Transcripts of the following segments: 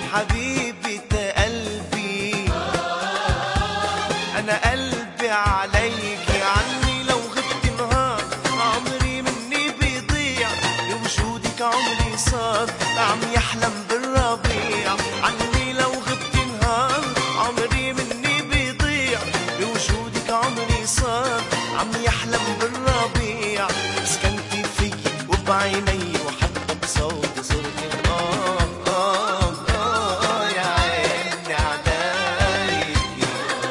حبيبة قلبي، أنا قلبي عليك عني، لو غبت نهار عمري مني بيضيع، بوجودك عمري صار عم يحلم بالربيع، عني لو غبت نهار عمري مني بيضيع، بوجودك عمري صار عم يحلم بالربيع، سكنتي في وبعيني وحتى بصوتي صرت يا عيني عليكي.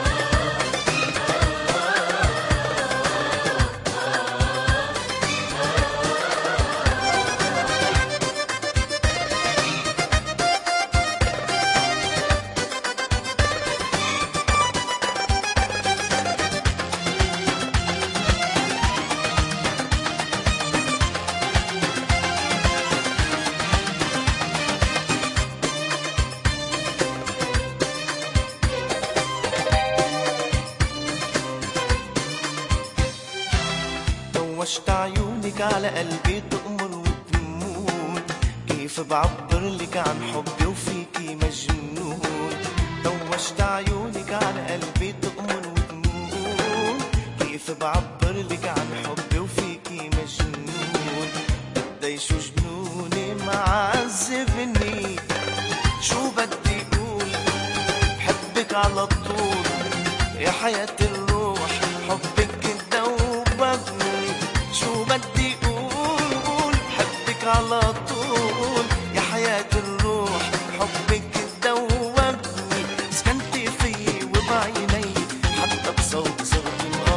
دوشت عيونك على قلبي تأمر وتمون، كيف بعبر لك عن حبي وفيكي مجنون، دوشت عيونك على قلبي تأمر وتمون، كيف بعبر لك عن حبي وفيكي مجنون، قديش جنوني معذبني، شو بدي قول بحبك على طول يا حياة الروح، حبك دوبني، شو بدي قول بحبك على طول يا حياة الروح، حبك دوبني، سكنتي فيي وبعيني حتى بصوت صرت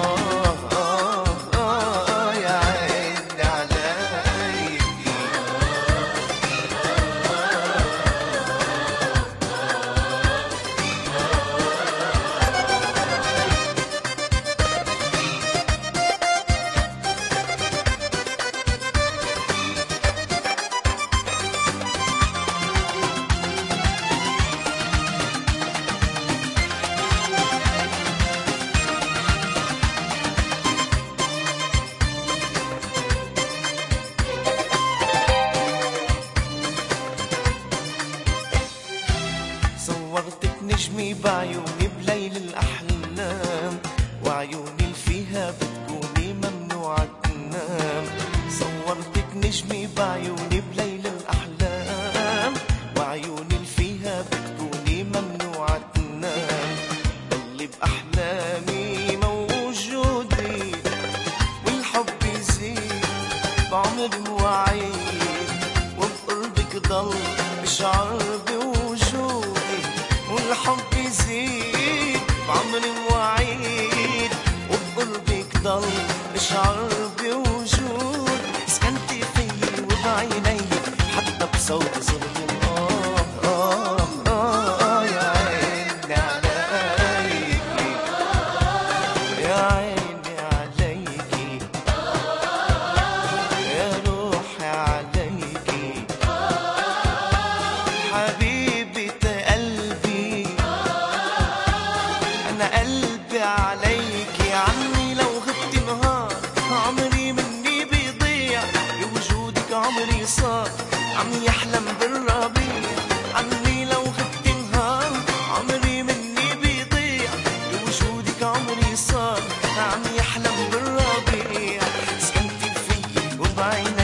يا عيني عليكي. صورتك نجمي بعيوني بليل الأحلام، وعيوني اللي فيها بتكوني ممنوعة تنام، صورتك نجمي بعيوني بليل الأحلام، وعيوني اللي فيها بتكوني ممنوعة تنام، ضلي بأحلامي موجودة والحب يزيد بعمري مواعيد، وبقربك ضل بشعر بوجودي، والحب يزيد بعمري مواعيد، وبقربك ضل بشعر بوجود، سكنتي فيي وبعيني حتى بصوتي صرت يا عيني عليكي، يا عيني عليكي، يا روحي عليكي، حبيبة قلبي، أنا قلبي عليكي، عني لو غبت نهار عمري مني بيضيع، بوجودك عمري صار عم يحلم بالربيع، عني لو غبت نهار عمري مني بيضيع، بوجودك عمري صار عم يحلم بالربيع، سكنتي فيي وبعيني